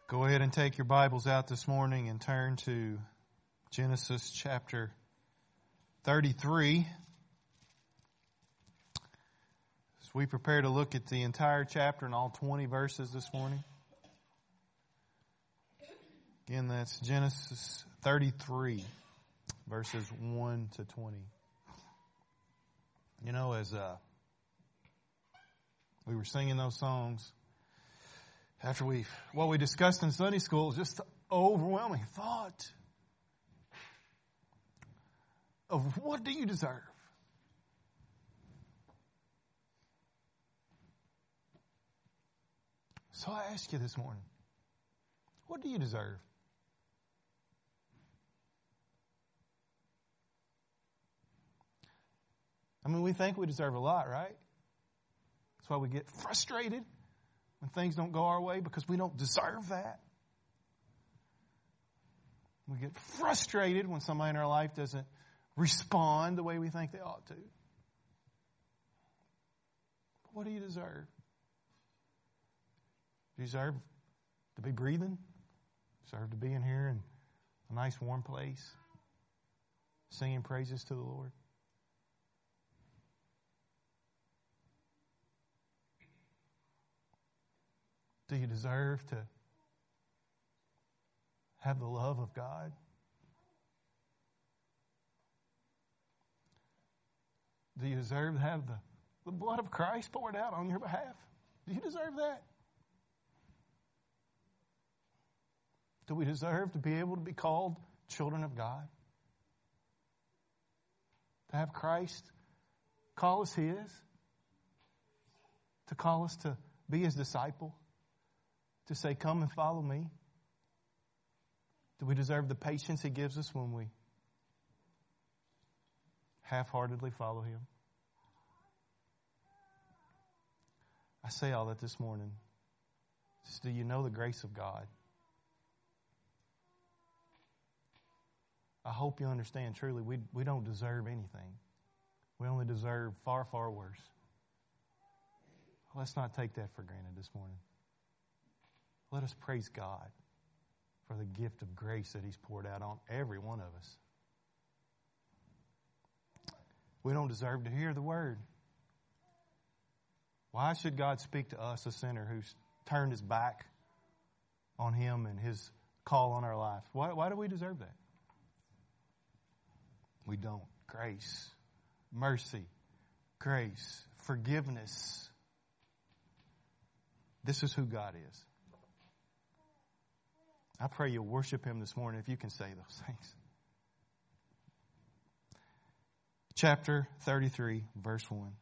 Go ahead and take your Bibles out this morning and turn to Genesis chapter 33. As we prepare to look at the entire chapter and all 20 verses this morning. Again, that's Genesis 33, verses 1 to 20. You know, as we were singing those songs, after what we discussed in Sunday school is just the overwhelming thought of what do you deserve? So I ask you this morning, what do you deserve? I mean, we think we deserve a lot, right? That's why we get frustrated when things don't go our way, because we don't deserve that. We get frustrated when somebody in our life doesn't respond the way we think they ought to. But what do you deserve? Do you deserve to be breathing? Deserve to be in here in a nice warm place, singing praises to the Lord? Do you deserve to have the love of God? Do you deserve to have the blood of Christ poured out on your behalf? Do you deserve that? Do we deserve to be able to be called children of God? To have Christ call us His? To call us to be His disciple? To say, come and follow me? Do we deserve the patience He gives us when we half-heartedly follow Him? I say all that this morning. Just, do you know the grace of God? I hope you understand truly, we don't deserve anything. We only deserve far, far worse. Let's not take that for granted this morning. Let us praise God for the gift of grace that He's poured out on every one of us. We don't deserve to hear the word. Why should God speak to us, a sinner who's turned his back on Him and His call on our life? Why do we deserve that? We don't. Grace, mercy, grace, forgiveness. This is who God is. I pray you'll worship Him this morning if you can say those things. Chapter 33, verse 1.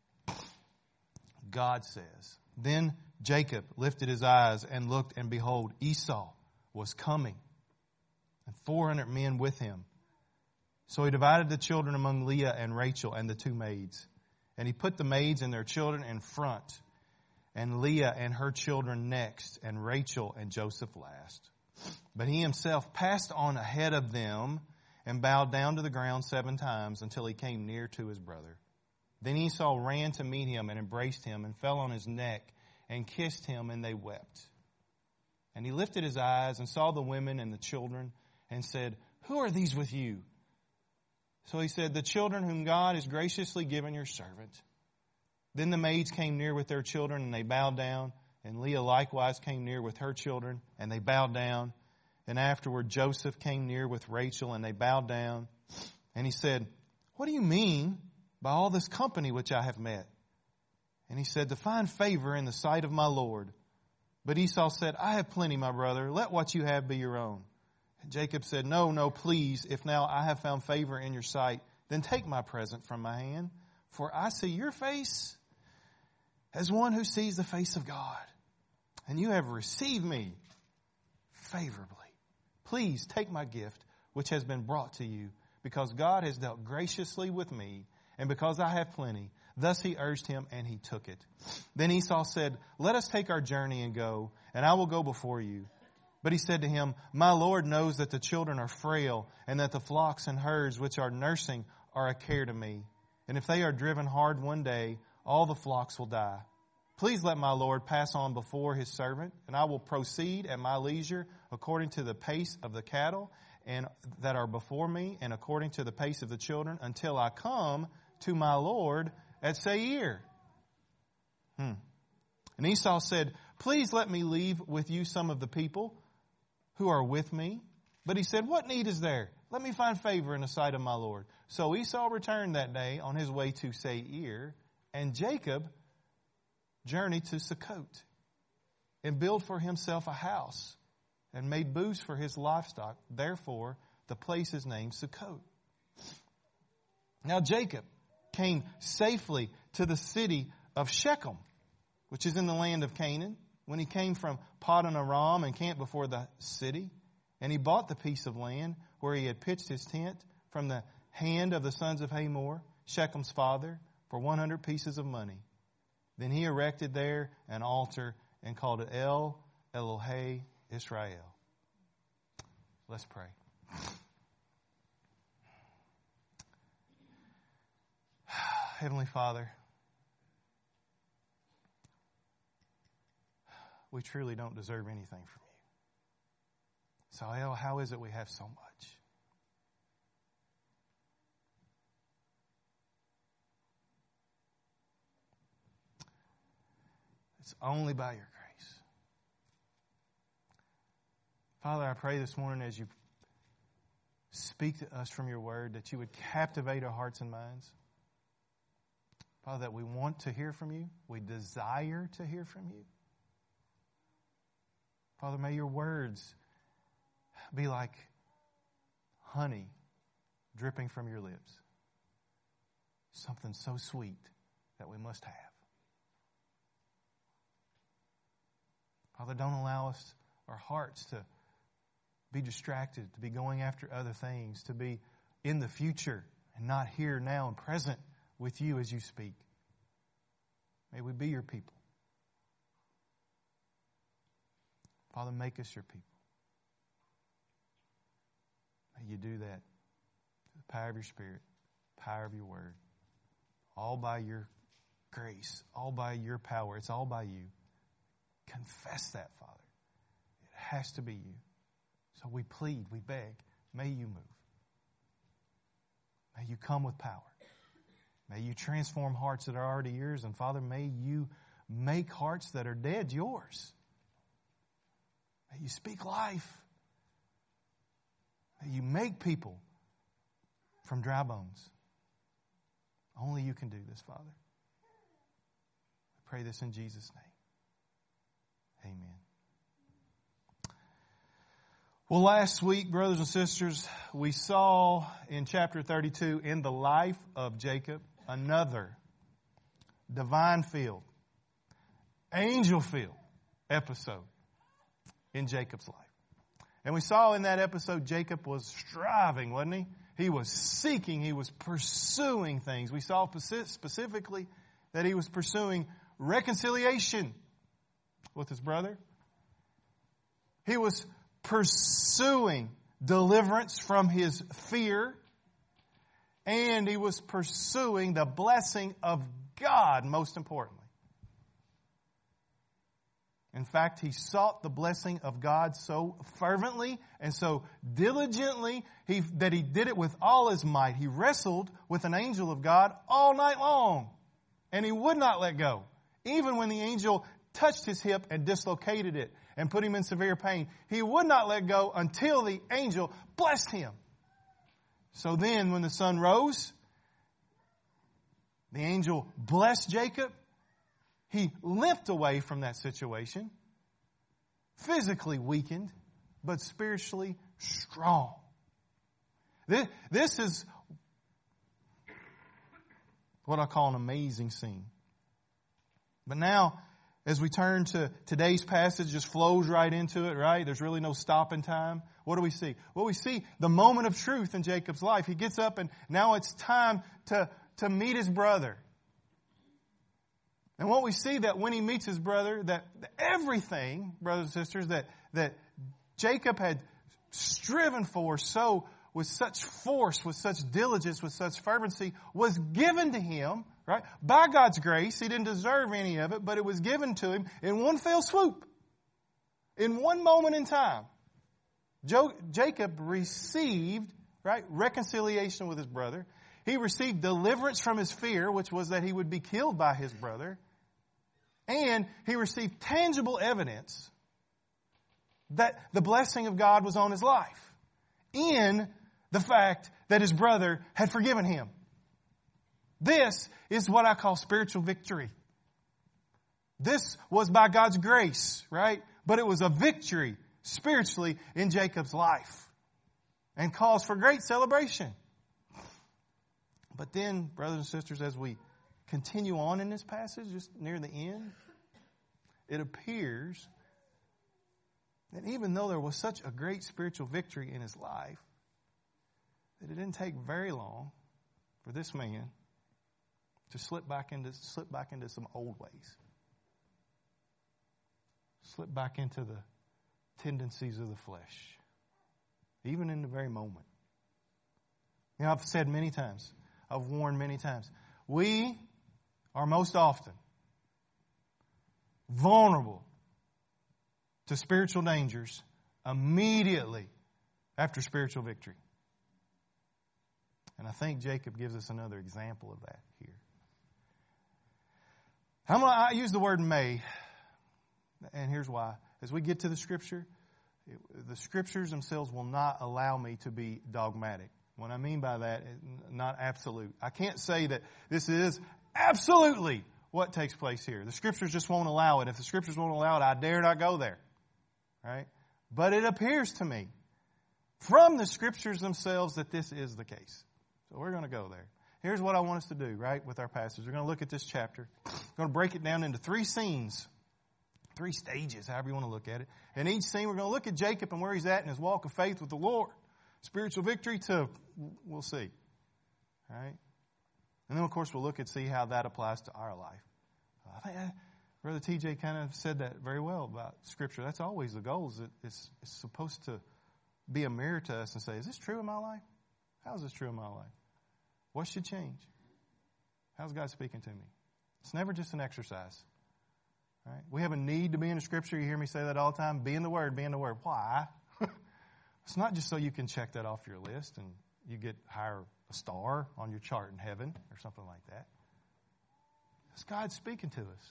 God says, Then Jacob lifted his eyes and looked, and behold, Esau was coming, and 400 men with him. So he divided the children among Leah and Rachel and the two maids. And he put the maids and their children in front, and Leah and her children next, and Rachel and Joseph last. But he himself passed on ahead of them and bowed down to the ground 7 times until he came near to his brother. Then Esau ran to meet him and embraced him and fell on his neck and kissed him, and they wept. And he lifted his eyes and saw the women and the children and said, Who are these with you? So he said, The children whom God has graciously given your servant. Then the maids came near with their children, and they bowed down. And Leah likewise came near with her children, and they bowed down. And afterward Joseph came near with Rachel, and they bowed down. And he said, What do you mean by all this company which I have met? And he said, To find favor in the sight of my Lord. But Esau said, I have plenty, my brother. Let what you have be your own. And Jacob said, No, please. If now I have found favor in your sight, then take my present from my hand. For I see your face as one who sees the face of God. And you have received me favorably. Please take my gift, which has been brought to you, because God has dealt graciously with me, and because I have plenty. Thus he urged him, and he took it. Then Esau said, Let us take our journey and go, and I will go before you. But he said to him, My Lord knows that the children are frail, and that the flocks and herds which are nursing are a care to me. And if they are driven hard one day, all the flocks will die. Please let my Lord pass on before his servant, and I will proceed at my leisure according to the pace of the cattle and that are before me, and according to the pace of the children, until I come to my Lord at Seir. And Esau said, please let me leave with you some of the people who are with me. But he said, what need is there? Let me find favor in the sight of my Lord. So Esau returned that day on his way to Seir, and Jacob journeyed to Sukkot and built for himself a house and made booths for his livestock. Therefore, the place is named Sukkot. Now Jacob came safely to the city of Shechem, which is in the land of Canaan, when he came from Paddan Aram and camped before the city. And he bought the piece of land where he had pitched his tent from the hand of the sons of Hamor, Shechem's father, for 100 pieces of money. Then he erected there an altar and called it El Elohe Israel. Let's pray. Heavenly Father, we truly don't deserve anything from you. So, how is it we have so much? It's only by your grace. Father, I pray this morning as you speak to us from your word that you would captivate our hearts and minds. Father, that we want to hear from you. We desire to hear from you. Father, may your words be like honey dripping from your lips. Something so sweet that we must have. Father, don't allow us, our hearts, to be distracted, to be going after other things, to be in the future and not here now and present with you as you speak. May we be your people. Father, make us your people. May you do that through the power of your Spirit, power of your word. All by your grace, all by your power. It's all by you. Confess that, Father. It has to be you. So we plead, we beg, may you move. May you come with power. May you transform hearts that are already yours. And Father, may you make hearts that are dead yours. May you speak life. May you make people from dry bones. Only you can do this, Father. I pray this in Jesus' name. Amen. Well, last week, brothers and sisters, we saw in chapter 32, in the life of Jacob, another divine-filled, angel-filled episode in Jacob's life. And we saw in that episode, Jacob was striving, wasn't he? He was seeking, he was pursuing things. We saw specifically that he was pursuing reconciliation with his brother. He was pursuing deliverance from his fear. And he was pursuing the blessing of God, most importantly. In fact, he sought the blessing of God so fervently and so diligently that he did it with all his might. He wrestled with an angel of God all night long. And he would not let go. Even when the angel touched his hip and dislocated it and put him in severe pain, he would not let go until the angel blessed him. So then when the sun rose, the angel blessed Jacob. He limped away from that situation, physically weakened, but spiritually strong. This is what I call an amazing scene. But now, as we turn to today's passage, just flows right into it, right? There's really no stopping time. What do we see? Well, we see the moment of truth in Jacob's life. He gets up and now it's time to meet his brother. And what we see that when he meets his brother, that everything, brothers and sisters, that Jacob had striven for so with such force, with such diligence, with such fervency, was given to him right? By God's grace, he didn't deserve any of it, but it was given to him in one fell swoop. In one moment in time. Jacob received, right, reconciliation with his brother. He received deliverance from his fear, which was that he would be killed by his brother. And he received tangible evidence that the blessing of God was on his life in the fact that his brother had forgiven him. This is what I call spiritual victory. This was by God's grace, right? But it was a victory spiritually in Jacob's life and cause for great celebration. But then, brothers and sisters, as we continue on in this passage, just near the end, it appears that even though there was such a great spiritual victory in his life, that it didn't take very long for this man to slip back into some old ways. Slip back into the tendencies of the flesh. Even in the very moment. You know, I've said many times, I've warned many times, we are most often vulnerable to spiritual dangers immediately after spiritual victory. And I think Jacob gives us another example of that here. I use the word may, and here's why. As we get to the Scripture, the Scriptures themselves will not allow me to be dogmatic. What I mean by that, not absolute. I can't say that this is absolutely what takes place here. The Scriptures just won't allow it. If the Scriptures won't allow it, I dare not go there. Right? But it appears to me from the Scriptures themselves that this is the case. So we're going to go there. Here's what I want us to do, right, with our passage. We're going to look at this chapter. We're going to break it down into 3 scenes. 3 stages, however you want to look at it. In each scene, we're going to look at Jacob and where he's at in his walk of faith with the Lord. Spiritual victory to, we'll see. All right? And then, of course, we'll look and see how that applies to our life. I think Brother TJ kind of said that very well about Scripture. That's always the goal. Is it's supposed to be a mirror to us and say, is this true in my life? How is this true in my life? What should change? How's God speaking to me? It's never just an exercise. Right? We have a need to be in the Scripture. You hear me say that all the time. Be in the Word, be in the Word. Why? It's not just so you can check that off your list and you get higher a star on your chart in heaven or something like that. It's God speaking to us.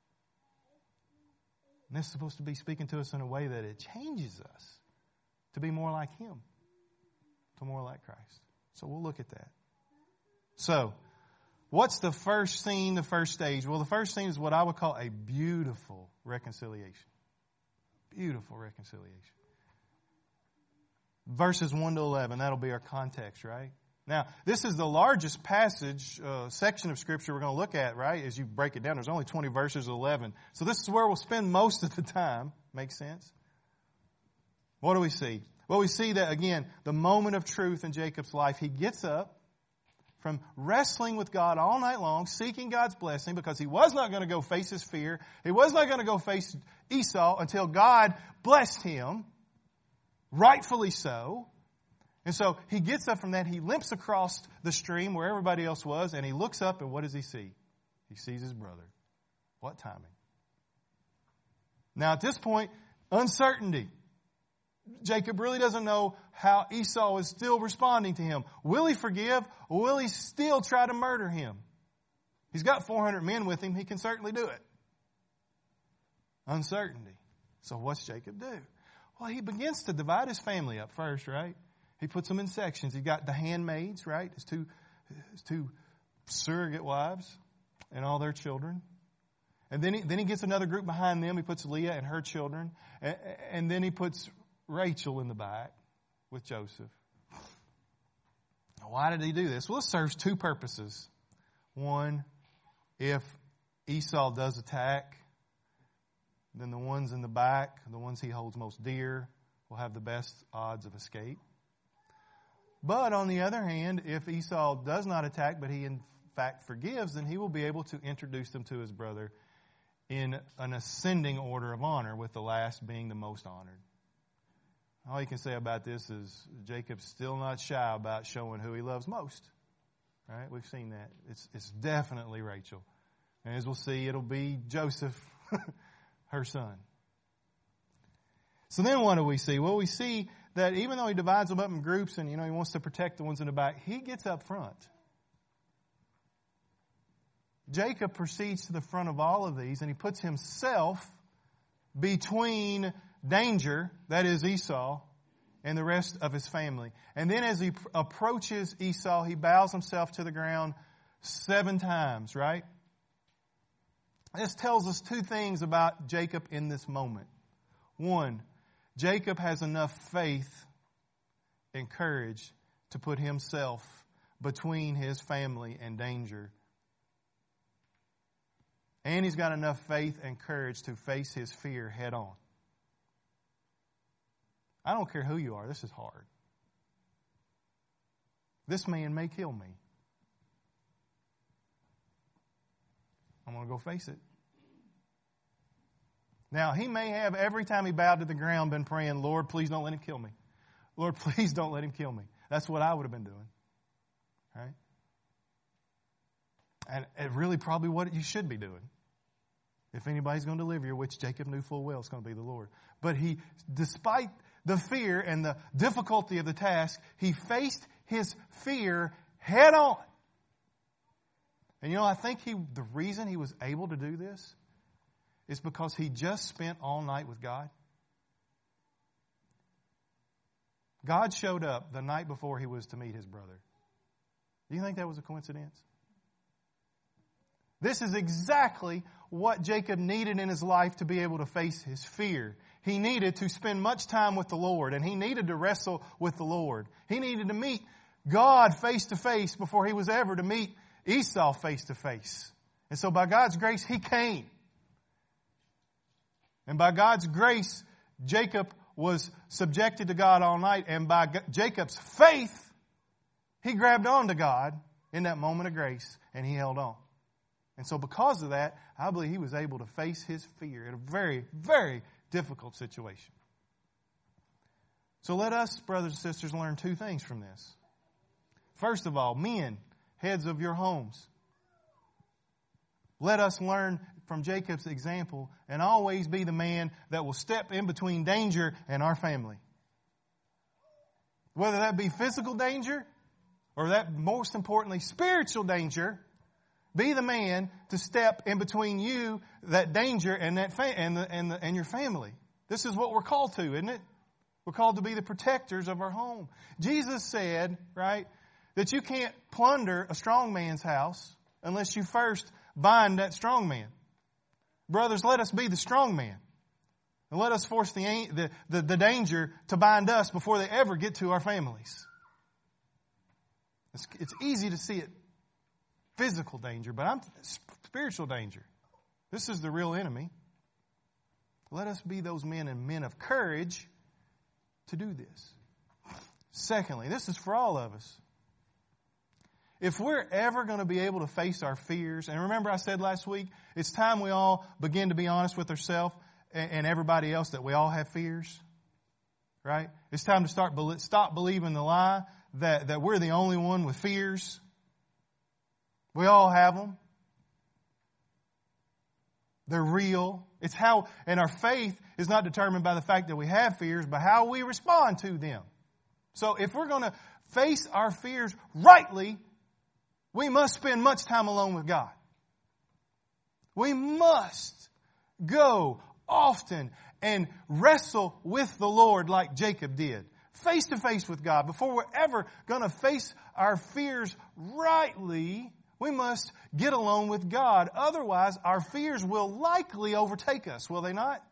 And this is supposed to be speaking to us in a way that it changes us to be more like Him, to more like Christ. So we'll look at that. So, what's the first scene, the first stage? Well, the first scene is what I would call a beautiful reconciliation. Beautiful reconciliation. Verses 1 to 11, that'll be our context, right? Now, this is the largest passage, section of Scripture we're going to look at, right? As you break it down, there's only 20 verses, 11. So this is where we'll spend most of the time. Makes sense? What do we see? Well, we see that, again, the moment of truth in Jacob's life, he gets up from wrestling with God all night long, seeking God's blessing because he was not going to go face his fear. He was not going to go face Esau until God blessed him, rightfully so. And so he gets up from that. He limps across the stream where everybody else was, and he looks up, and what does he see? He sees his brother. What timing? Now, at this point, uncertainty. Jacob really doesn't know how Esau is still responding to him. Will he forgive, or will he still try to murder him? He's got 400 men with him. He can certainly do it. Uncertainty. So what's Jacob do? Well, he begins to divide his family up first, right? He puts them in sections. He's got the handmaids, right? His two surrogate wives and all their children. And then he gets another group behind them. He puts Leah and her children. And then he puts Rachel in the back with Joseph. Now, why did he do this? Well, it serves 2 purposes. One, if Esau does attack, then the ones in the back, the ones he holds most dear, will have the best odds of escape. But on the other hand, if Esau does not attack, but he in fact forgives, then he will be able to introduce them to his brother in an ascending order of honor, with the last being the most honored. All you can say about this is Jacob's still not shy about showing who he loves most. Right? We've seen that. It's definitely Rachel. And as we'll see, it'll be Joseph, her son. So then what do we see? Well, we see that even though he divides them up in groups and, he wants to protect the ones in the back, he gets up front. Jacob proceeds to the front of all of these, and he puts himself between danger, that is Esau, and the rest of his family. And then as he approaches Esau, he bows himself to the ground 7 times, right? This tells us 2 things about Jacob in this moment. 1, Jacob has enough faith and courage to put himself between his family and danger. And he's got enough faith and courage to face his fear head on. I don't care who you are, this is hard. This man may kill me. I'm going to go face it. Now, he may have, every time he bowed to the ground, been praying, Lord, please don't let him kill me. Lord, please don't let him kill me. That's what I would have been doing. Right? And really probably what you should be doing. If anybody's going to deliver you, which Jacob knew full well it's going to be the Lord. But he, despite the fear and the difficulty of the task, he faced his fear head on. And I think the reason he was able to do this is because he just spent all night with God. God showed up the night before he was to meet his brother. Do you think that was a coincidence? This is exactly what Jacob needed in his life to be able to face his fear. He needed to spend much time with the Lord, and he needed to wrestle with the Lord. He needed to meet God face to face before he was ever to meet Esau face to face. And so by God's grace, he came. And by God's grace, Jacob was subjected to God all night. And by Jacob's faith, he grabbed on to God in that moment of grace, and he held on. And so because of that, I believe he was able to face his fear in a very, very difficult situation. So let us, brothers and sisters, learn 2 things from this. First of all, men, heads of your homes, let us learn from Jacob's example and always be the man that will step in between danger and our family. Whether that be physical danger or that, most importantly, spiritual danger, be the man to step in between you, that danger, and that and your family. This is what we're called to, isn't it? We're called to be the protectors of our home. Jesus said, right, that you can't plunder a strong man's house unless you first bind that strong man. Brothers, let us be the strong man. And let us force the danger to bind us before they ever get to our families. It's easy to see it. Physical danger, but spiritual danger. This is the real enemy. Let us be those men and men of courage to do this. Secondly, this is for all of us. If we're ever going to be able to face our fears, and remember I said last week, it's time we all begin to be honest with ourselves and everybody else that we all have fears. Right? It's time to stop believing the lie that we're the only one with fears. We all have them. They're real. It's how, and our faith is not determined by the fact that we have fears, but how we respond to them. So if we're going to face our fears rightly, we must spend much time alone with God. We must go often and wrestle with the Lord like Jacob did. Face to face with God. Before we're ever going to face our fears rightly, we must get alone with God. Otherwise, our fears will likely overtake us, will they not?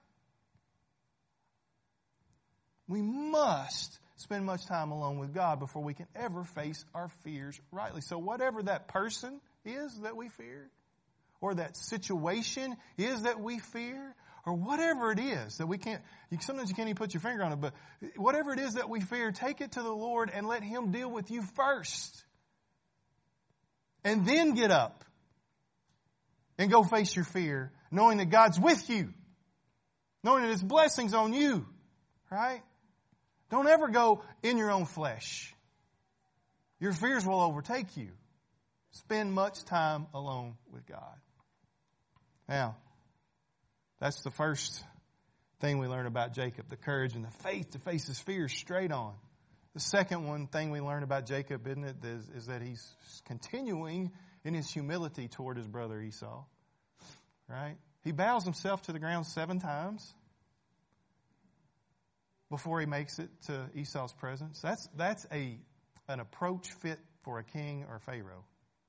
We must spend much time alone with God before we can ever face our fears rightly. So whatever that person is that we fear, or that situation is that we fear, or whatever it is that we can't, sometimes you can't even put your finger on it, but whatever it is that we fear, take it to the Lord and let Him deal with you first. And then get up and go face your fear, knowing that God's with you, knowing that His blessing's on you, right? Don't ever go in your own flesh. Your fears will overtake you. Spend much time alone with God. Now, that's the first thing we learn about Jacob, the courage and the faith to face his fears straight on. The second thing we learn about Jacob, isn't it, is that he's continuing in his humility toward his brother Esau. Right? He bows himself to the ground 7 times before he makes it to Esau's presence. That's an approach fit for a king or Pharaoh.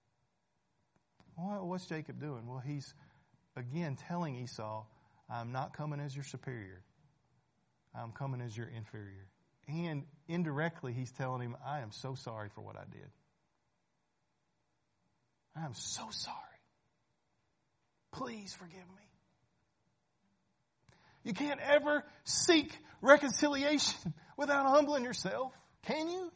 What's Jacob doing? Well, he's again telling Esau, I'm not coming as your superior. I'm coming as your inferior. And indirectly, he's telling him, I am so sorry for what I did. I am so sorry. Please forgive me. You can't ever seek reconciliation without humbling yourself, can you?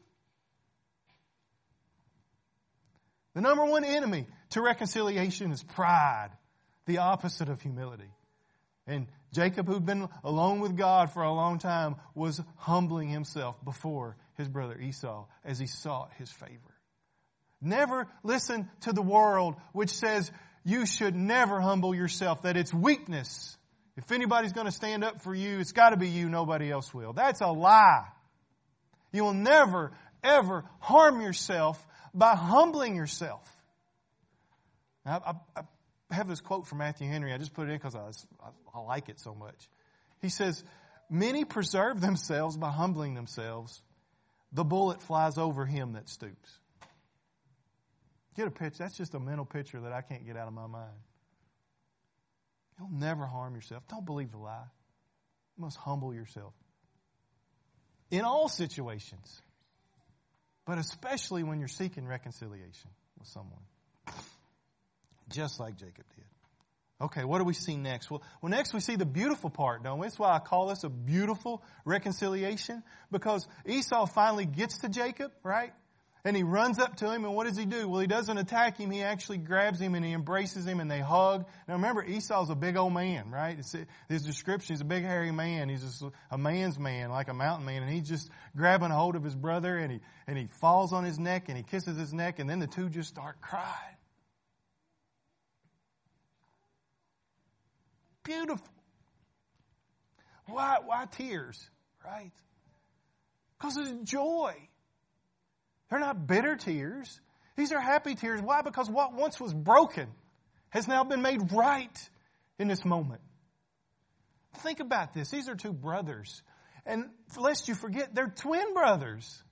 The number one enemy to reconciliation is pride, the opposite of humility. And Jacob, who'd been alone with God for a long time, was humbling himself before his brother Esau as he sought his favor. Never listen to the world which says you should never humble yourself, that it's weakness. If anybody's going to stand up for you, it's got to be you, nobody else will. That's a lie. You will never, ever harm yourself by humbling yourself. Now, I have this quote from Matthew Henry. I just put it in because I like it so much. He says, many preserve themselves by humbling themselves. The bullet flies over him that stoops. Get a picture. That's just a mental picture that I can't get out of my mind. You'll never harm yourself. Don't believe the lie. You must humble yourself. In all situations. But especially when you're seeking reconciliation with someone. Just like Jacob did. Okay, what do we see next? Well, next we see the beautiful part, don't we? That's why I call this a beautiful reconciliation. Because Esau finally gets to Jacob, right? And he runs up to him, and what does he do? Well, he doesn't attack him. He actually grabs him and he embraces him and they hug. Now remember, Esau's a big old man, right? His description, he's a big hairy man. He's just a man's man, like a mountain man. And he's just grabbing a hold of his brother and he falls on his neck and he kisses his neck, and then the two just start crying. Beautiful. Why tears, right? Because of joy. They're not bitter tears. These are happy tears. Why? Because what once was broken has now been made right in this moment. Think about this. These are two brothers. And lest you forget, they're twin brothers.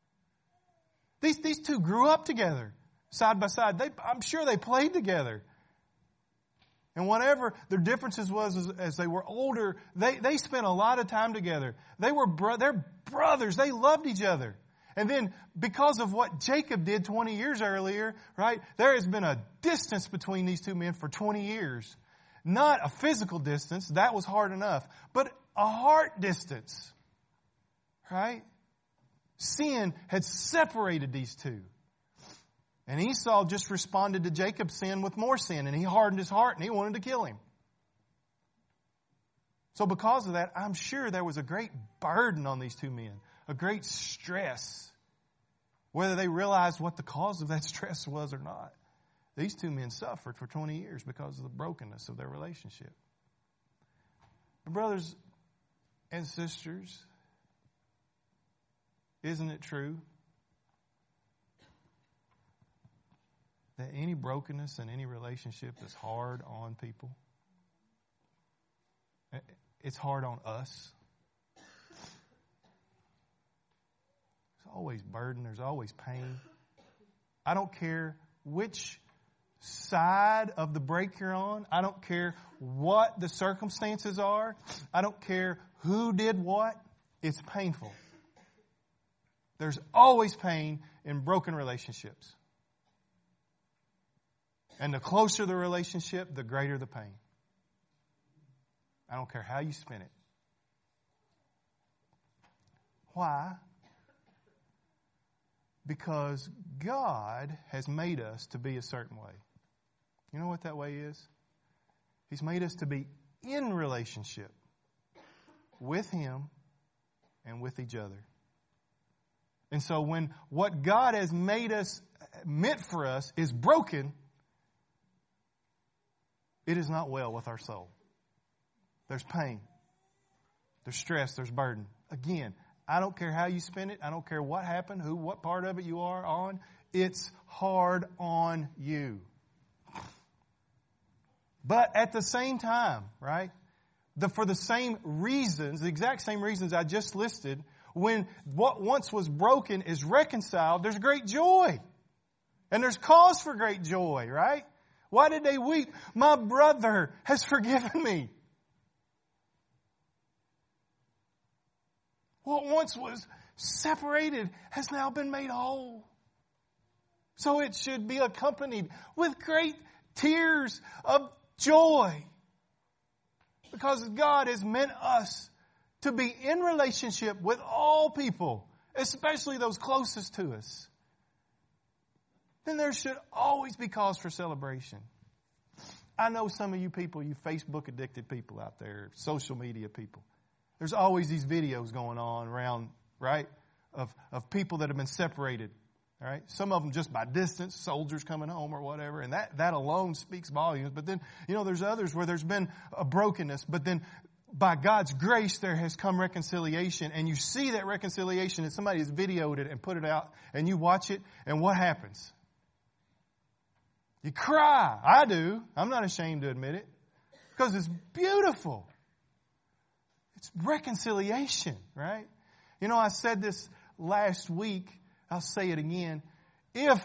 These two grew up together, side by side. I'm sure they played together. And whatever their differences was as they were older, they spent a lot of time together. They're brothers. They loved each other. And then because of what Jacob did 20 years earlier, right, there has been a distance between these two men for 20 years. Not a physical distance, that was hard enough, but a heart distance, right? Sin had separated these two. And Esau just responded to Jacob's sin with more sin, and he hardened his heart and he wanted to kill him. So because of that, I'm sure there was a great burden on these two men, a great stress, whether they realized what the cause of that stress was or not. These two men suffered for 20 years because of the brokenness of their relationship. Brothers and sisters, isn't it true that any brokenness in any relationship is hard on people? It's hard on us. There's always burden. There's always pain. I don't care which side of the break you're on. I don't care what the circumstances are. I don't care who did what. It's painful. There's always pain in broken relationships. And the closer the relationship, the greater the pain. I don't care how you spin it. Why? Because God has made us to be a certain way. You know what that way is? He's made us to be in relationship with Him and with each other. And so when what God has made us meant for us is broken, it is not well with our soul. There's pain. There's stress. There's burden. Again, I don't care how you spend it. I don't care what happened, what part of it you are on. It's hard on you. But at the same time, right, for the same reasons, the exact same reasons I just listed, when what once was broken is reconciled, there's great joy. And there's cause for great joy, right? Why did they weep? My brother has forgiven me. What once was separated has now been made whole. So it should be accompanied with great tears of joy. Because God has meant us to be in relationship with all people, especially those closest to us. Then there should always be cause for celebration. I know some of you people, you Facebook addicted people out there, social media people. There's always these videos going on around, right, of people that have been separated, all right? Some of them just by distance, soldiers coming home or whatever, and that alone speaks volumes. But then, there's others where there's been a brokenness, but then by God's grace there has come reconciliation, and you see that reconciliation, and somebody has videoed it and put it out, and you watch it, and what happens? You cry. I do. I'm not ashamed to admit it, because it's beautiful. It's reconciliation, right? I said this last week. I'll say it again. If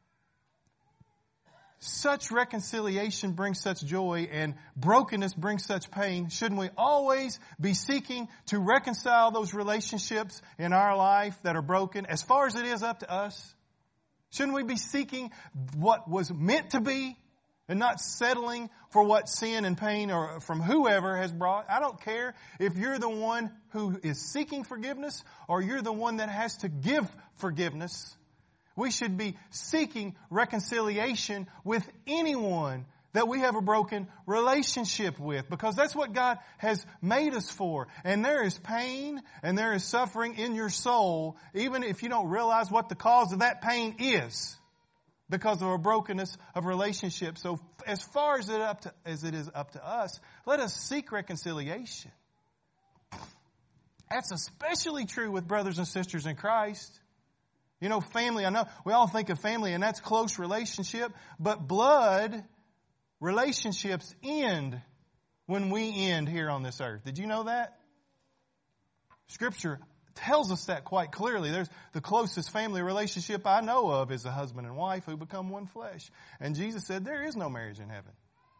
such reconciliation brings such joy and brokenness brings such pain, shouldn't we always be seeking to reconcile those relationships in our life that are broken as far as it is up to us? Shouldn't we be seeking what was meant to be and not settling for what sin and pain or from whoever has brought? I don't care if you're the one who is seeking forgiveness or you're the one that has to give forgiveness. We should be seeking reconciliation with anyone that we have a broken relationship with, because that's what God has made us for. And there is pain and there is suffering in your soul, even if you don't realize what the cause of that pain is, because of a brokenness of relationship. So as far as it is up to us, let us seek reconciliation. That's especially true with brothers and sisters in Christ. Family, I know we all think of family and that's close relationship, but blood relationships end when we end here on this earth. Did you know that? Scripture tells us that quite clearly. There's the closest family relationship I know of is a husband and wife who become one flesh. And Jesus said there is no marriage in heaven.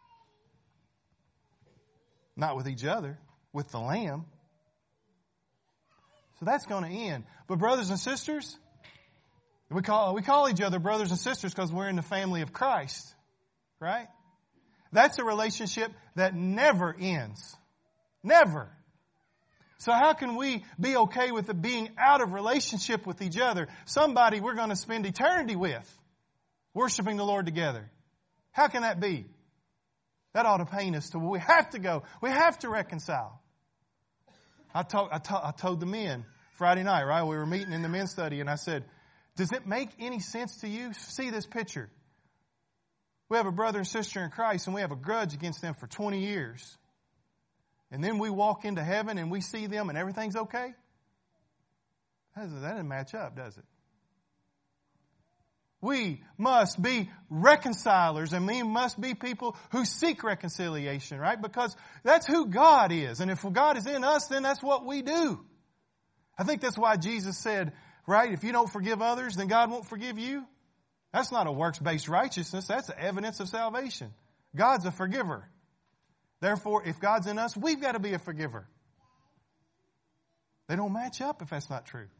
Not with each other, with the Lamb. So that's going to end. But brothers and sisters, we call each other brothers and sisters because we're in the family of Christ. Right? That's a relationship that never ends. Never. So how can we be okay with it being out of relationship with each other? Somebody we're going to spend eternity with, worshiping the Lord together. How can that be? That ought to pain us to where we have to go. We have to reconcile. I told the men Friday night, right? We were meeting in the men's study, and I said, does it make any sense to you? See this picture. We have a brother and sister in Christ, and we have a grudge against them for 20 years. And then we walk into heaven and we see them and everything's okay? That doesn't match up, does it? We must be reconcilers, and we must be people who seek reconciliation, right? Because that's who God is. And if God is in us, then that's what we do. I think that's why Jesus said, right, if you don't forgive others, then God won't forgive you. That's not a works-based righteousness. That's the evidence of salvation. God's a forgiver. Therefore, if God's in us, we've got to be a forgiver. They don't match up if that's not true.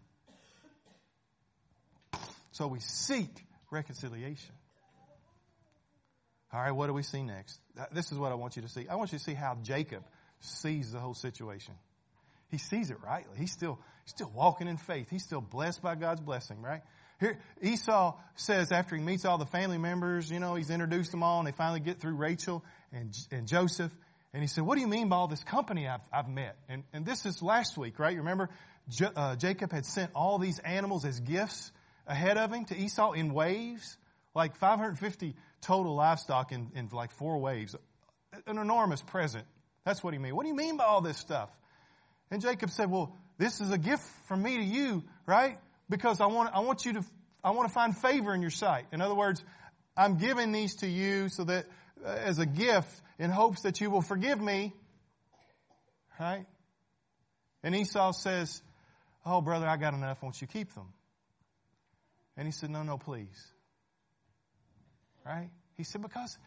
So we seek reconciliation. All right, what do we see next? This is what I want you to see. I want you to see how Jacob sees the whole situation. He sees it rightly. He's still walking in faith. He's still blessed by God's blessing, right? Here, Esau says after he meets all the family members, he's introduced them all, and they finally get through Rachel and Joseph. And he said, what do you mean by all this company I've met? And this is last week, right? You remember Jacob had sent all these animals as gifts ahead of him to Esau in waves. like 550 total livestock in like 4 waves. An enormous present. That's what he means. What do you mean by all this stuff? And Jacob said, well, this is a gift from me to you, right? Because I want to find favor in your sight. In other words, I'm giving these to you so that as a gift in hopes that you will forgive me. Right? And Esau says, oh, brother, I got enough. I want you to keep them. And he said, no, please. Right? He said, because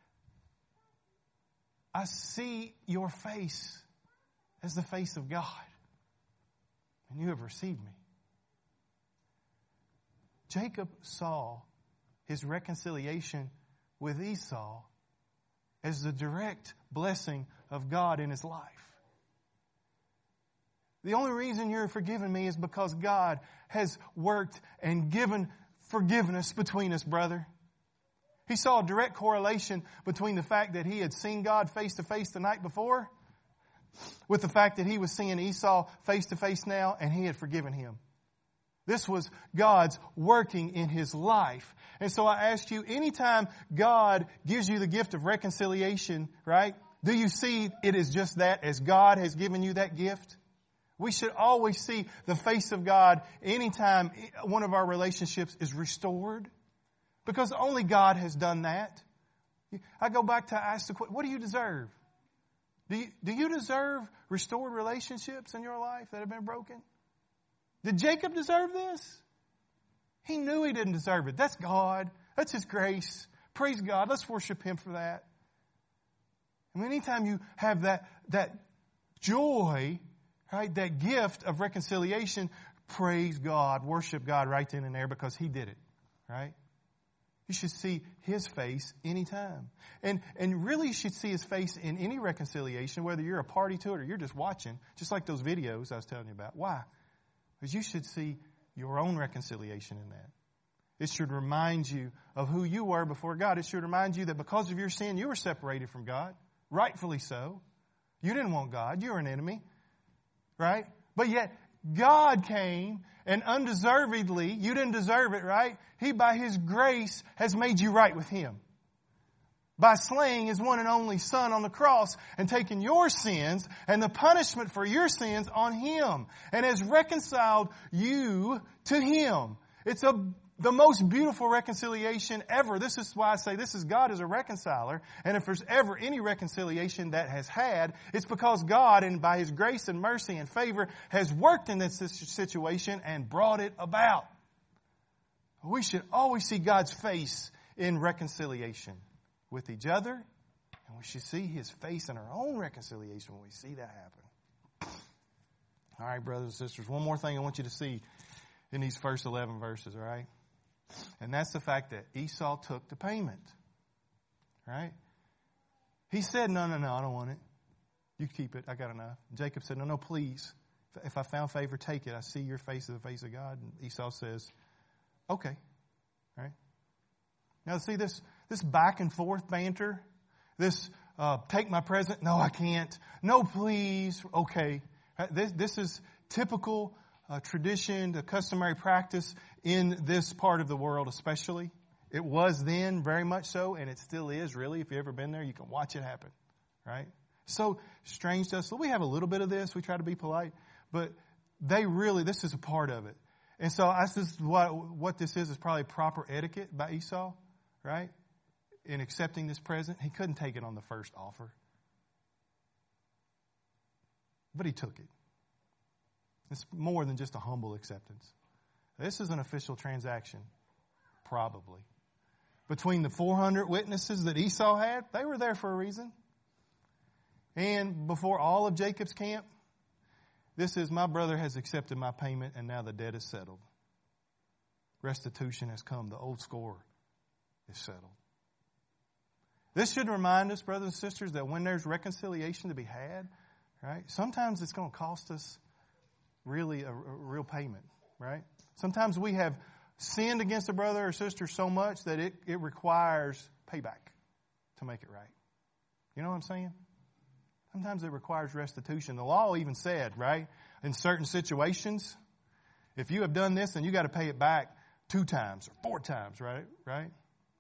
I see your face as the face of God. And you have received me. Jacob saw his reconciliation with Esau as the direct blessing of God in his life. The only reason you're forgiving me is because God has worked and given forgiveness between us, brother. He saw a direct correlation between the fact that he had seen God face to face the night before with the fact that he was seeing Esau face to face now, and he had forgiven him. This was God's working in his life. And so I ask you, anytime God gives you the gift of reconciliation, right? Do you see it as just that, as God has given you that gift? We should always see the face of God anytime one of our relationships is restored. Because only God has done that. I go back to ask the question, what do you deserve? Do you deserve restored relationships in your life that have been broken? Did Jacob deserve this? He knew he didn't deserve it. That's God. That's His grace. Praise God. Let's worship Him for that. And anytime you have that joy, right, that gift of reconciliation, praise God, worship God right then and there because He did it, right? You should see His face anytime. And really you should see His face in any reconciliation, whether you're a party to it or you're just watching, just like those videos I was telling you about. Why? Because you should see your own reconciliation in that. It should remind you of who you were before God. It should remind you that because of your sin, you were separated from God. Rightfully so. You didn't want God. You were an enemy. Right? But yet, God came and undeservedly, you didn't deserve it, right? He, by His grace, has made you right with Him. By slaying His one and only Son on the cross and taking your sins and the punishment for your sins on Him and has reconciled you to Him. It's the most beautiful reconciliation ever. This is why I say this is God as a reconciler. And if there's ever any reconciliation that has had, it's because God, and by His grace and mercy and favor, has worked in this situation and brought it about. We should always see God's face in reconciliation with each other, and we should see His face in our own reconciliation when we see that happen. All right, brothers and sisters, one more thing I want you to see in these first 11 verses, all right? And that's the fact that Esau took the payment, right? He said, no, I don't want it. You keep it. I got enough. Jacob said, no, please. If I found favor, take it. I see your face as the face of God. And Esau says, okay, right? Now, see this back and forth banter, this take my present, no, I can't, no, please, okay. This is typical tradition, the customary practice in this part of the world especially. It was then very much so, and it still is really. If you've ever been there, you can watch it happen, right? So strange to us. So we have a little bit of this. We try to be polite, but this is a part of it. And so what this is probably proper etiquette by Esau, right? In accepting this present. He couldn't take it on the first offer. But he took it. It's more than just a humble acceptance. This is an official transaction, probably. Between the 400 witnesses that Esau had, they were there for a reason. And before all of Jacob's camp, this is, my brother has accepted my payment and now the debt is settled. Restitution has come. The old score is settled. This should remind us, brothers and sisters, that when there's reconciliation to be had, right, sometimes it's going to cost us really a real payment, right? Sometimes we have sinned against a brother or sister so much that it requires payback to make it right. You know what I'm saying? Sometimes it requires restitution. The law even said, right, in certain situations, if you have done this, then you got to pay it back 2 times or 4 times, right?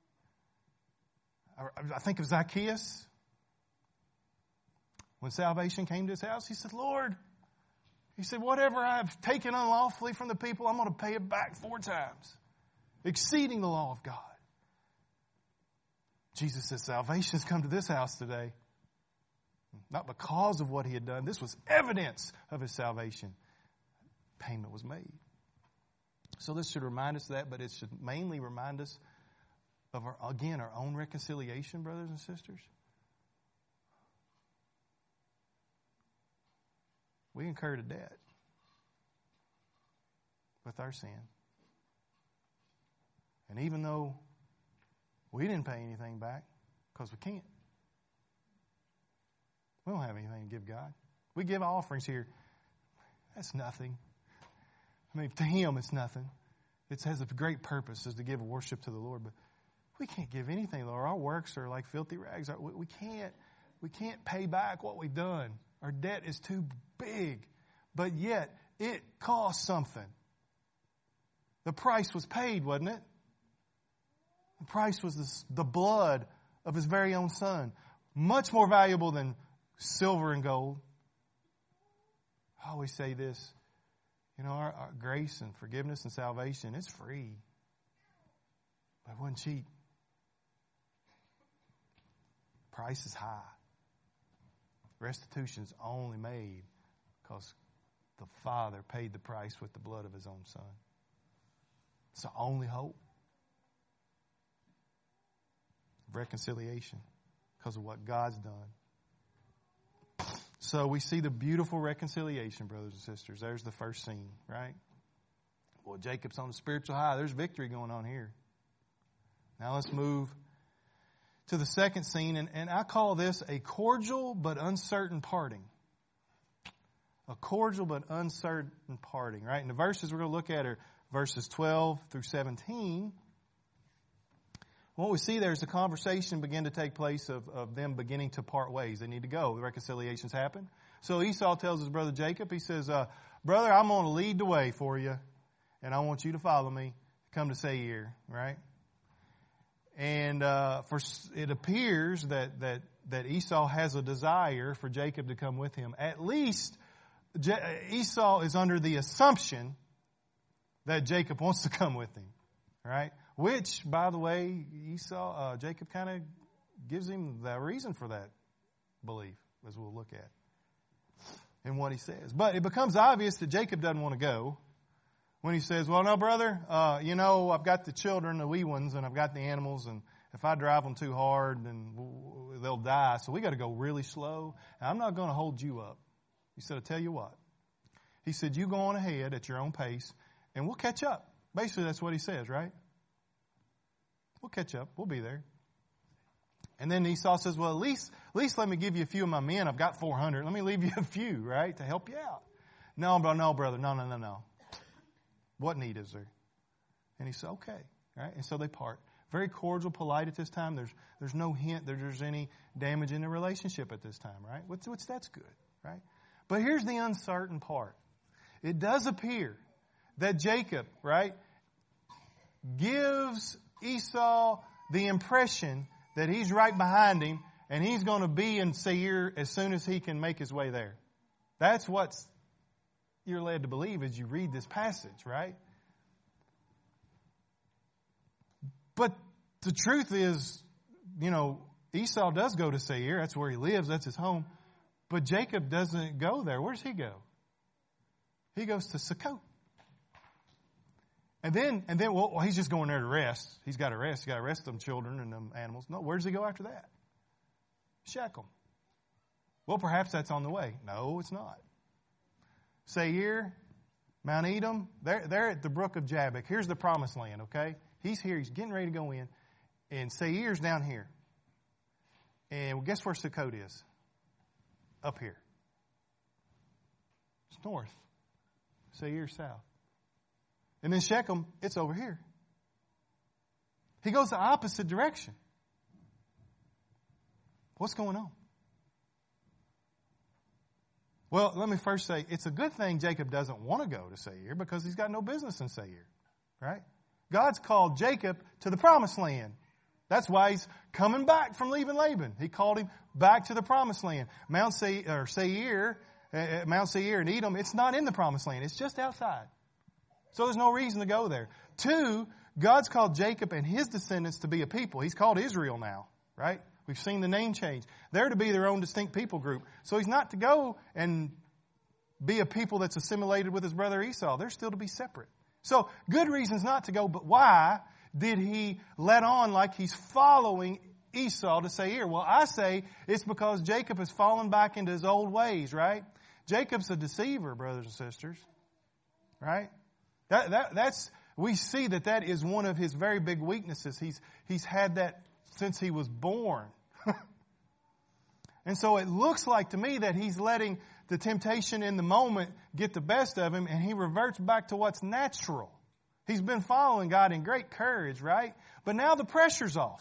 I think of Zacchaeus. When salvation came to his house, he said, Lord, he said, whatever I've taken unlawfully from the people, I'm going to pay it back 4 times, exceeding the law of God. Jesus said, salvation's come to this house today. Not because of what he had done. This was evidence of his salvation. Payment was made. So this should remind us of that, but it should mainly remind us of, our own reconciliation, brothers and sisters. We incurred a debt with our sin. And even though we didn't pay anything back, because we can't. We don't have anything to give God. We give offerings here. That's nothing. I mean, to Him, it's nothing. It has a great purpose, is to give worship to the Lord. But we can't give anything, Lord. Our works are like filthy rags. We can't pay back what we've done. Our debt is too big. But yet, it costs something. The price was paid, wasn't it? The price was the blood of His very own Son. Much more valuable than silver and gold. I always say this. You know, our grace and forgiveness and salvation, it's free. But it wasn't cheap. Price is high. Restitution is only made because the Father paid the price with the blood of His own Son. It's the only hope. Reconciliation because of what God's done. So we see the beautiful reconciliation, brothers and sisters. There's the first scene, right? Well, Jacob's on the spiritual high. There's victory going on here. Now let's move to the second scene, and I call this a cordial but uncertain parting. A cordial but uncertain parting, right? And the verses we're going to look at are verses 12 through 17. What we see there is the conversation begin to take place of them beginning to part ways. They need to go. The reconciliations happen. So Esau tells his brother Jacob, he says, brother, I'm going to lead the way for you, and I want you to follow me. Come to Seir, right? And it appears that Esau has a desire for Jacob to come with him. At least Esau is under the assumption that Jacob wants to come with him, right? Which, by the way, Jacob kind of gives him the reason for that belief, as we'll look at in what he says. But it becomes obvious that Jacob doesn't want to go when he says, well, no, brother, I've got the children, the wee ones, and I've got the animals, and if I drive them too hard, then they'll die. So we got to go really slow, and I'm not going to hold you up. He said, I'll tell you what. He said, you go on ahead at your own pace, and we'll catch up. Basically, that's what he says, right? We'll catch up. We'll be there. And then Esau says, well, at least let me give you a few of my men. I've got 400. Let me leave you a few, right, to help you out. No, brother. No. What need is there? And he said, okay. Right? And so they part. Very cordial, polite at this time. There's no hint that there's any damage in the relationship at this time, right? Which that's good, right? But here's the uncertain part. It does appear that Jacob, right, gives Esau the impression that he's right behind him and he's going to be in Seir as soon as he can make his way there. That's what you're led to believe as you read this passage, right? But the truth is, Esau does go to Seir. That's where he lives. That's his home. But Jacob doesn't go there. Where does he go? He goes to Sukkot. And then, well, he's just going there to rest. He's got to rest. He's got to rest them children and them animals. No, where does he go after that? Shechem. Well, perhaps that's on the way. No, it's not. Seir, Mount Edom, they're at the brook of Jabbok. Here's the promised land, okay? He's here. He's getting ready to go in. And Seir's down here. And guess where Sukkot is? Up here. It's north. Seir south. And then Shechem, it's over here. He goes the opposite direction. What's going on? Well, let me first say, it's a good thing Jacob doesn't want to go to Seir because he's got no business in Seir, right? God's called Jacob to the promised land. That's why he's coming back from leaving Laban. He called him back to the promised land. Mount Seir and Edom, it's not in the promised land. It's just outside. So there's no reason to go there. 2, God's called Jacob and his descendants to be a people. He's called Israel now, right? We've seen the name change. They're to be their own distinct people group. So he's not to go and be a people that's assimilated with his brother Esau. They're still to be separate. So good reasons not to go, but why did he let on like he's following Esau to Seir? Well, I say it's because Jacob has fallen back into his old ways, right? Jacob's a deceiver, brothers and sisters, right? We see that is one of his very big weaknesses. He's had that since he was born. And so it looks like to me that he's letting the temptation in the moment get the best of him, and he reverts back to what's natural. He's been following God in great courage, right? But now the pressure's off.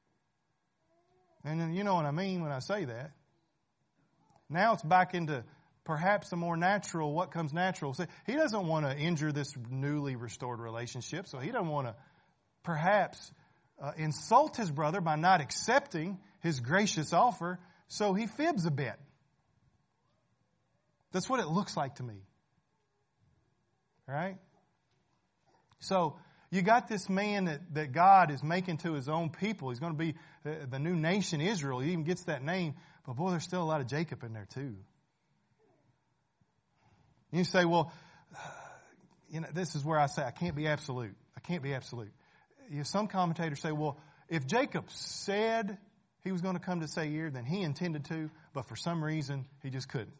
And you know what I mean when I say that. Now it's back into perhaps a more natural, what comes natural. So he doesn't want to injure this newly restored relationship, so he doesn't want to perhaps insult his brother by not accepting his gracious offer, so he fibs a bit. That's what it looks like to me. All right? So you got this man that God is making to his own people. He's going to be the new nation Israel. He even gets that name. But boy, there's still a lot of Jacob in there too. You say, well, this is where I say I can't be absolute. I can't be absolute. Some commentators say, well, if Jacob said he was going to come to Seir, then he intended to, but for some reason he just couldn't.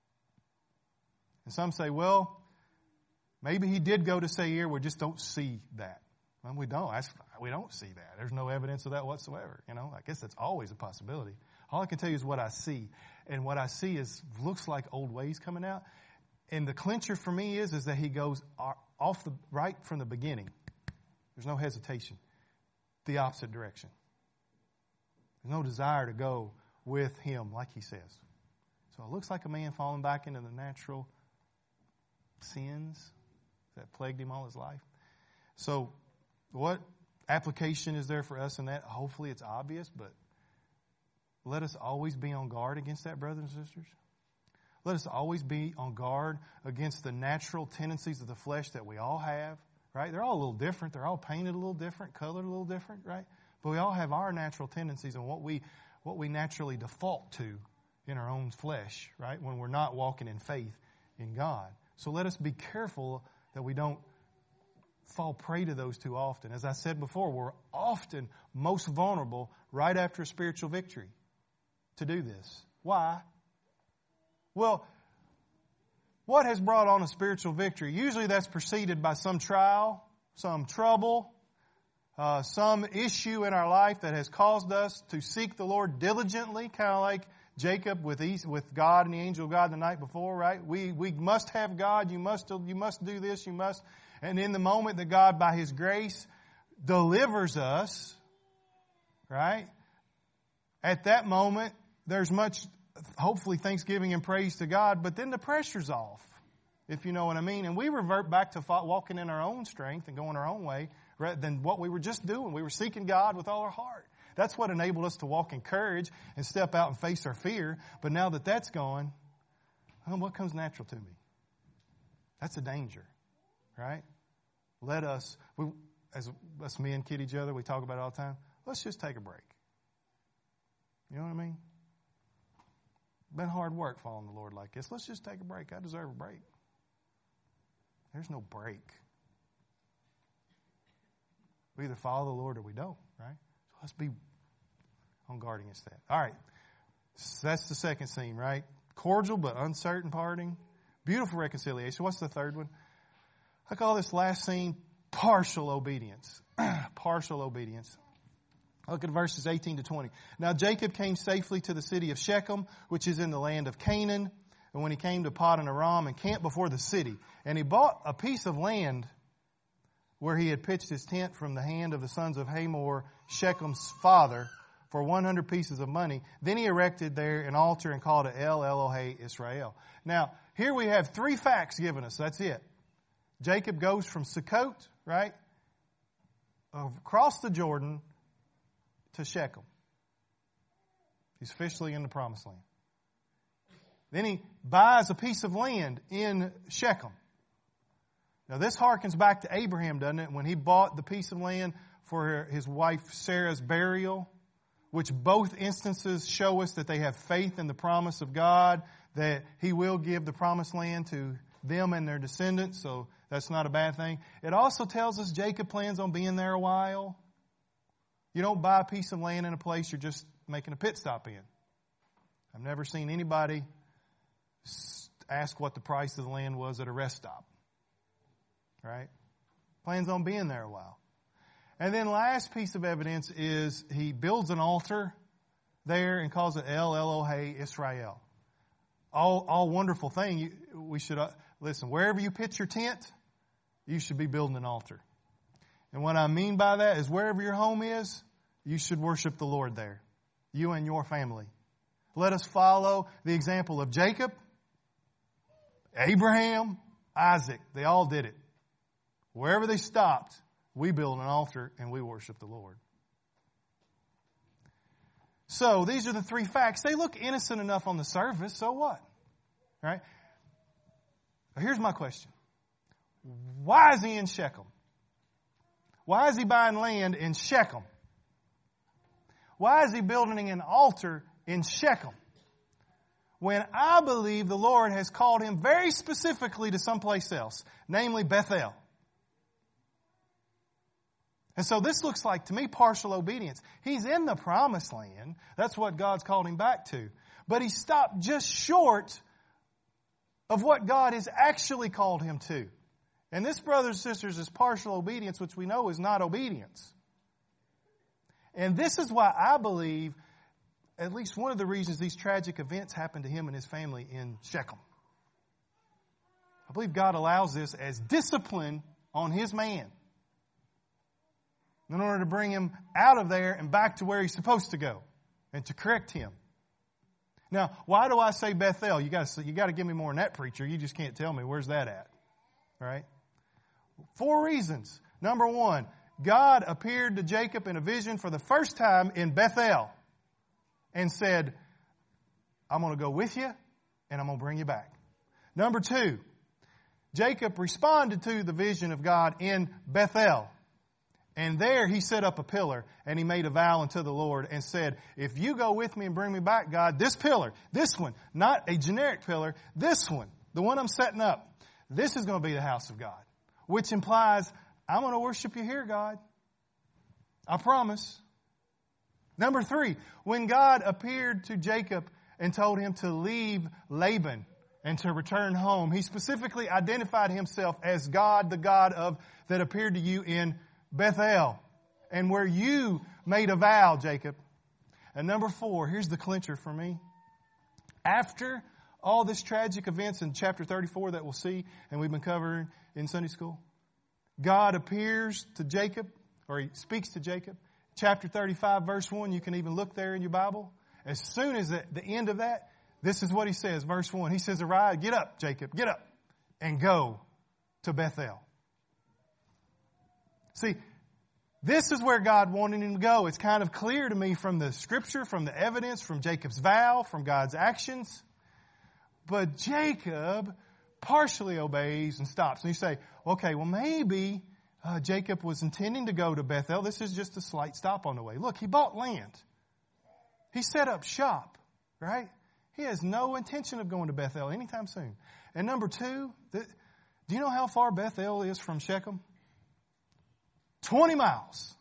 And some say, well, maybe he did go to Seir, we just don't see that. Well, we don't. We don't see that. There's no evidence of that whatsoever. I guess that's always a possibility. All I can tell you is what I see. And what I see looks like old ways coming out. And the clincher for me is that he goes off right from the beginning. There's no hesitation. The opposite direction. There's no desire to go with him, like he says. So it looks like a man falling back into the natural sins that plagued him all his life. So what application is there for us in that? Hopefully it's obvious, but let us always be on guard against that, brothers and sisters. Let us always be on guard against the natural tendencies of the flesh that we all have, right? They're all a little different. They're all painted a little different, colored a little different, right? But we all have our natural tendencies and what we naturally default to in our own flesh, right? When we're not walking in faith in God. So let us be careful that we don't fall prey to those too often. As I said before, we're often most vulnerable right after a spiritual victory to do this. Why? Well, what has brought on a spiritual victory? Usually that's preceded by some trial, some trouble, some issue in our life that has caused us to seek the Lord diligently, kind of like Jacob with God and the angel of God the night before, right? We must have God. You must do this. You must. And in the moment that God, by His grace, delivers us, right? At that moment, there's much, hopefully, thanksgiving and praise to God. But then the pressure's off, if you know what I mean. And we revert back to walking in our own strength and going our own way rather than what we were just doing. We were seeking God with all our heart. That's what enabled us to walk in courage and step out and face our fear. But now that that's gone, what comes natural to me? That's a danger, right? Let us, as us men kid each other, we talk about it all the time. Let's just take a break. You know what I mean? Been hard work following the Lord like this. Let's just take a break. I deserve a break. There's no break. We either follow the Lord or we don't, right? So let's be on guard against that. All right. So that's the second scene, right? Cordial but uncertain parting. Beautiful reconciliation. What's the third one? I call this last scene partial obedience. Partial obedience. Look at verses 18 to 20. Now Jacob came safely to the city of Shechem, which is in the land of Canaan. And when he came to Paddan Aram and camped before the city, and he bought a piece of land where he had pitched his tent from the hand of the sons of Hamor, Shechem's father, for 100 pieces of money. Then he erected there an altar and called it El Elohe Israel. Now, here we have 3 facts given us. That's it. Jacob goes from Sukkot, right, across the Jordan, to Shechem. He's officially in the promised land. Then he buys a piece of land in Shechem. Now this harkens back to Abraham, doesn't it? When he bought the piece of land for his wife Sarah's burial, which both instances show us that they have faith in the promise of God, that He will give the promised land to them and their descendants, so that's not a bad thing. It also tells us Jacob plans on being there a while. You don't buy a piece of land in a place you're just making a pit stop in. I've never seen anybody ask what the price of the land was at a rest stop. Right? Plans on being there a while. And then last piece of evidence is he builds an altar there and calls it El Elohe Israel. All wonderful thing. We should listen. Wherever you pitch your tent, you should be building an altar. And what I mean by that is wherever your home is, you should worship the Lord there. You and your family. Let us follow the example of Jacob, Abraham, Isaac. They all did it. Wherever they stopped, we build an altar and we worship the Lord. So these are the three facts. They look innocent enough on the surface, so what? Right? Here's my question. Why is he in Shechem? Why is he buying land in Shechem? Why is he building an altar in Shechem? When I believe the Lord has called him very specifically to someplace else, namely Bethel. And so this looks like, to me, partial obedience. He's in the promised land. That's what God's called him back to. But he stopped just short of what God has actually called him to. And this, brothers and sisters, is partial obedience, which we know is not obedience. And this is why I believe, at least one of the reasons these tragic events happened to him and his family in Shechem. I believe God allows this as discipline on his man, in order to bring him out of there and back to where he's supposed to go and to correct him. Now, why do I say Bethel? You got to give me more than that, preacher. You just can't tell me. Where's that at? All right? 4 reasons. Number 1, God appeared to Jacob in a vision for the first time in Bethel and said, I'm going to go with you and I'm going to bring you back. Number 2, Jacob responded to the vision of God in Bethel. And there he set up a pillar and he made a vow unto the Lord and said, if you go with me and bring me back, God, this pillar, this one, not a generic pillar, this one, the one I'm setting up, this is going to be the house of God. Which implies, I'm going to worship you here, God. I promise. Number 3, when God appeared to Jacob and told him to leave Laban and to return home, he specifically identified himself as God, the God that appeared to you in Bethel, and where you made a vow, Jacob. And number 4, here's the clincher for me. After all this tragic events in chapter 34 that we'll see, and we've been covering in Sunday school, God appears to Jacob, or he speaks to Jacob. Chapter 35, verse 1, you can even look there in your Bible. As soon as at the end of that, this is what he says, verse 1. He says, arise, get up, Jacob, get up, and go to Bethel. See, this is where God wanted him to go. It's kind of clear to me from the scripture, from the evidence, from Jacob's vow, from God's actions. But Jacob partially obeys and stops. And you say, okay, well maybe Jacob was intending to go to Bethel. This is just a slight stop on the way. Look, he bought land. He set up shop, right? He has no intention of going to Bethel anytime soon. And number 2, do you know how far Bethel is from Shechem? 20 miles.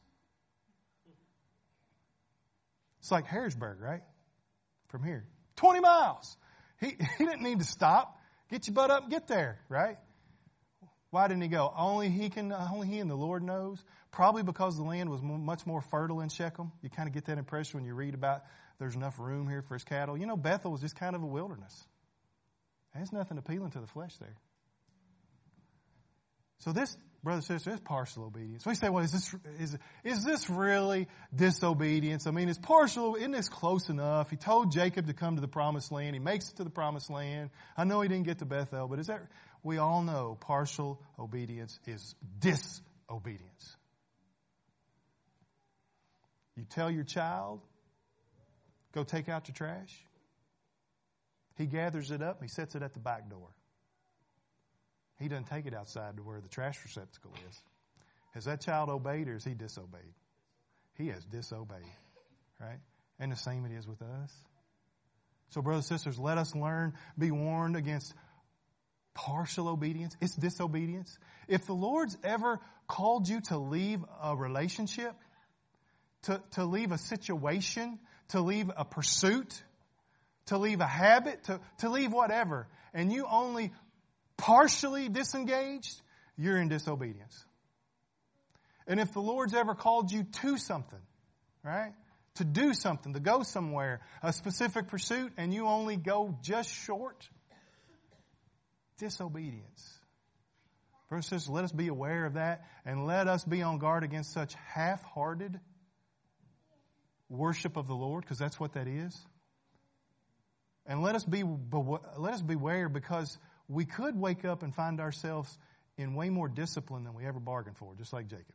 It's like Harrisburg, right? From here. 20 miles. He didn't need to stop. Get your butt up and get there, right? Why didn't he go? Only he and the Lord knows. Probably because the land was much more fertile in Shechem. You kind of get that impression when you read about there's enough room here for his cattle. You know, Bethel was just kind of a wilderness. There's nothing appealing to the flesh there. So this, brothers and sisters, is partial obedience. We say, well, is this really disobedience? I mean, it's partial. Isn't this close enough? He told Jacob to come to the promised land. He makes it to the promised land. I know he didn't get to Bethel, but we all know partial obedience is disobedience. You tell your child, go take out the trash. He gathers it up and he sets it at the back door. He doesn't take it outside to where the trash receptacle is. Has that child obeyed or has he disobeyed? He has disobeyed, right? And the same it is with us. So brothers and sisters, let us learn, be warned against partial obedience. It's disobedience. If the Lord's ever called you to leave a relationship, to leave a situation, to leave a pursuit, to leave a habit, to leave whatever, and you only partially disengaged, you're in disobedience. And if the Lord's ever called you to something, right? To do something, to go somewhere, a specific pursuit, and you only go just short, disobedience. Brothers and sisters, let us be aware of that, and let us be on guard against such half-hearted worship of the Lord, because that's what that is. And let us beware, because we could wake up and find ourselves in way more discipline than we ever bargained for, just like Jacob.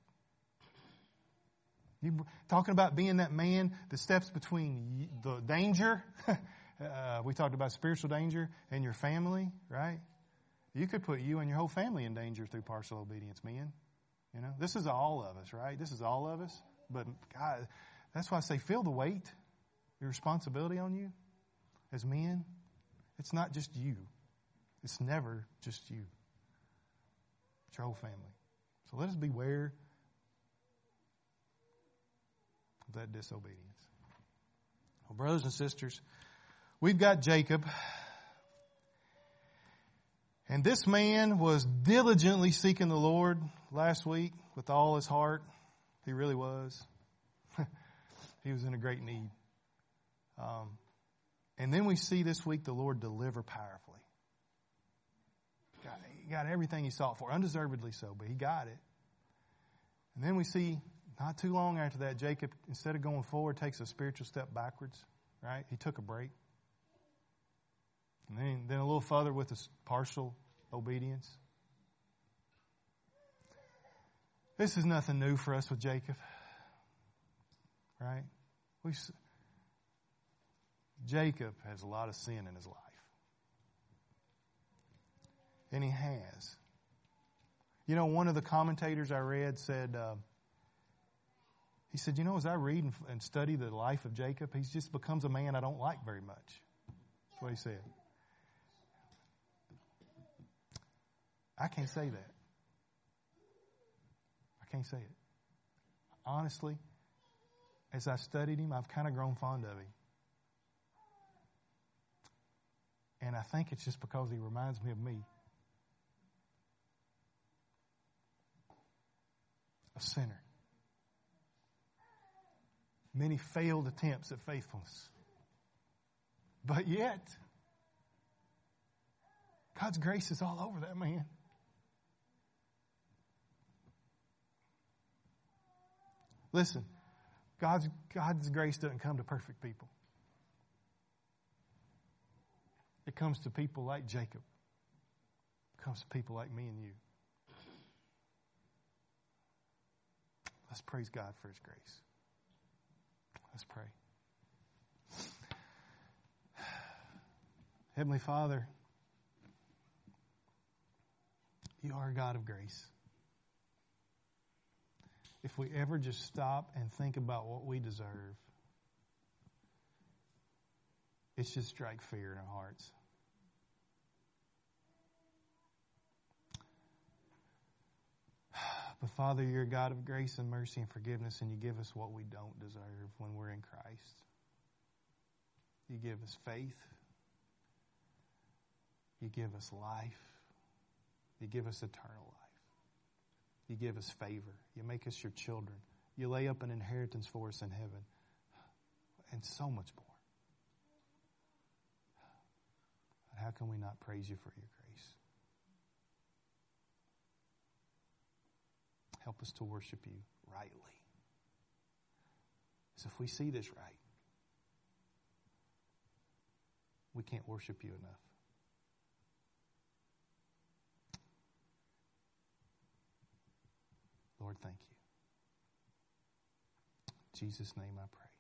You talking about being that man that steps between the danger. We talked about spiritual danger and your family, right? You could put you and your whole family in danger through partial obedience, men. You know, this is all of us, right? This is all of us. But God, that's why I say feel the weight, your responsibility on you as men. It's not just you. It's never just you. It's your whole family. So let us beware of that disobedience. Well, brothers and sisters, we've got Jacob. And this man was diligently seeking the Lord last week with all his heart. He really was. He was in a great need. And then we see this week the Lord deliver powerfully. He got everything he sought for, undeservedly so, but he got it. And then we see, not too long after that, Jacob, instead of going forward, takes a spiritual step backwards, right? He took a break. And then a little further with his partial obedience. This is nothing new for us with Jacob, right? Jacob has a lot of sin in his life. And he has. You know, one of the commentators I read said, he said, you know, as I read and study the life of Jacob, he just becomes a man I don't like very much. That's what he said. I can't say that. I can't say it. Honestly, as I studied him, I've kind of grown fond of him. And I think it's just because he reminds me of me. A sinner. Many failed attempts at faithfulness. But yet, God's grace is all over that man. Listen, God's grace doesn't come to perfect people. It comes to people like Jacob. It comes to people like me and you. Let's praise God for His grace. Let's pray. Heavenly Father, You are a God of grace. If we ever just stop and think about what we deserve, it should strike fear in our hearts. But Father, You're a God of grace and mercy and forgiveness, and You give us what we don't deserve when we're in Christ. You give us faith. You give us life. You give us eternal life. You give us favor. You make us Your children. You lay up an inheritance for us in heaven. And so much more. But how can we not praise You for Your grace? Help us to worship You rightly. Because if we see this right, we can't worship You enough. Lord, thank You. In Jesus' name I pray.